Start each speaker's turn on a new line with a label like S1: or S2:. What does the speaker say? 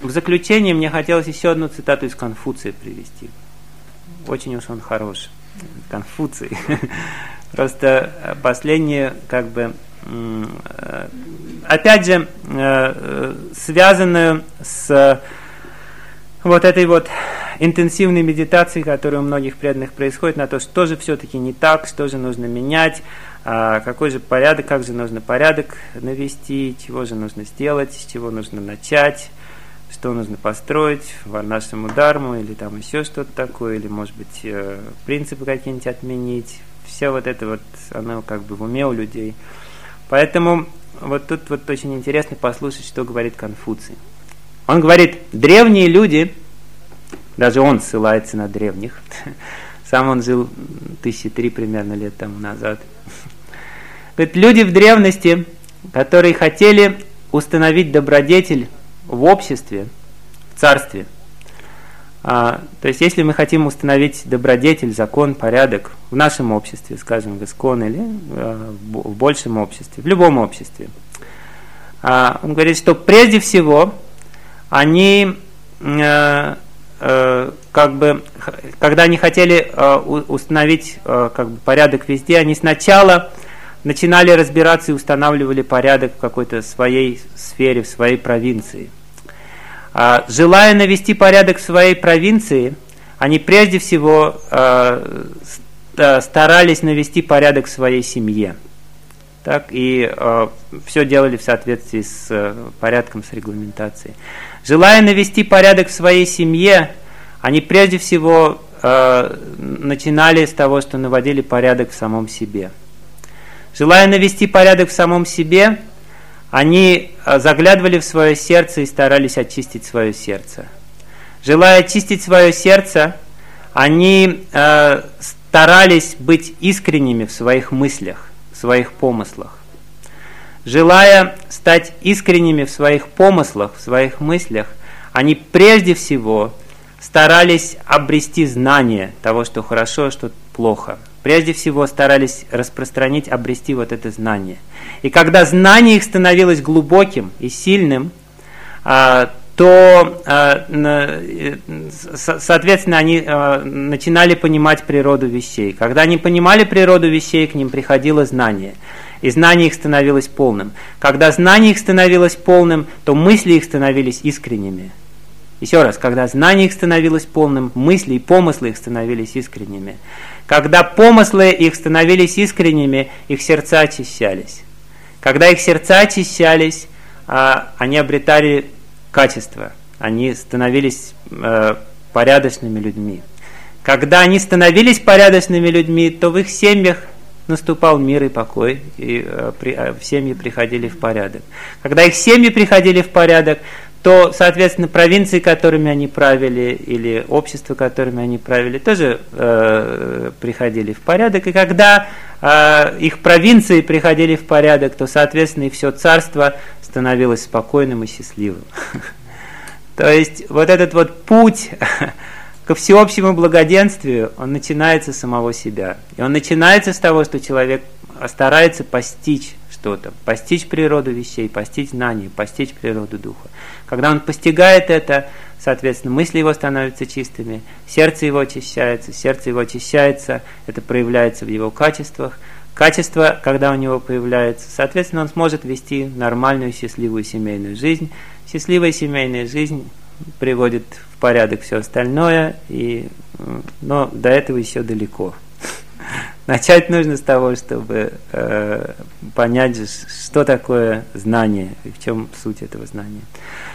S1: в заключение мне хотелось еще одну цитату из Конфуция привести. Очень уж он хорош. Конфуций. Просто последнее, как бы, опять же, связанную с вот этой вот интенсивной медитацией, которая у многих преданных происходит, на то, что же все-таки не так, что же нужно менять, какой же порядок, как же нужно порядок навести, чего же нужно сделать, с чего нужно начать, что нужно построить, варнашраму дхарму или там еще что-то такое, или, может быть, принципы какие-нибудь отменить. Все вот это вот, оно как бы в уме у людей. Поэтому вот тут вот очень интересно послушать, что говорит Конфуций. Он говорит, древние люди, даже он ссылается на древних, сам он жил 1003 примерно лет тому назад. Говорит, люди в древности, которые хотели установить добродетель в обществе, в царстве. То есть, если мы хотим установить добродетель, закон, порядок в нашем обществе, скажем, в Искон или в большем обществе, в любом обществе, он говорит, что прежде всего они, как бы, когда они хотели установить как бы порядок везде, они сначала начинали разбираться и устанавливали порядок в какой-то своей сфере, в своей провинции. Желая навести порядок в своей провинции, они прежде всего старались навести порядок в своей семье. Так, и все делали в соответствии с порядком, с регламентацией. Желая навести порядок в своей семье, они прежде всего начинали с того, что наводили порядок в самом себе. Желая навести порядок в самом себе, они заглядывали в свое сердце и старались очистить свое сердце. Желая очистить свое сердце, они старались быть искренними в своих мыслях, в своих помыслах. Желая стать искренними в своих помыслах, в своих мыслях, они прежде всего старались обрести знание того, что хорошо, а что плохо. Прежде всего старались распространить, обрести вот это знание. И когда знание их становилось глубоким и сильным, то, соответственно, они начинали понимать природу вещей. Когда они понимали природу вещей, к ним приходило знание. И знание их становилось полным. Когда знание их становилось полным, то мысли их становились искренними. Еще раз, когда знание их становилось полным, мысли и помыслы их становились искренними. Когда помыслы их становились искренними, их сердца очищались. Когда их сердца очищались, они обретали качество, они становились порядочными людьми. Когда они становились порядочными людьми, то в их семьях наступал мир и покой, и в семьи приходили в порядок. Когда их семьи приходили в порядок, то, соответственно, провинции, которыми они правили, или общество, которыми они правили, тоже приходили в порядок. И когда их провинции приходили в порядок, то, соответственно, и все царство становилось спокойным и счастливым. То есть, вот этот вот путь ко всеобщему благоденствию, он начинается с самого себя. И он начинается с того, что человек старается постичь что-то, постичь природу вещей, постичь знания, постичь природу духа. Когда он постигает это, соответственно, мысли его становятся чистыми, сердце его очищается, это проявляется в его качествах. Качество, когда у него появляется, соответственно, он сможет вести нормальную, счастливую семейную жизнь. Счастливая семейная жизнь приводит в порядок все остальное, но до этого еще далеко. Начать нужно с того, чтобы понять, что такое знание и в чем суть этого знания.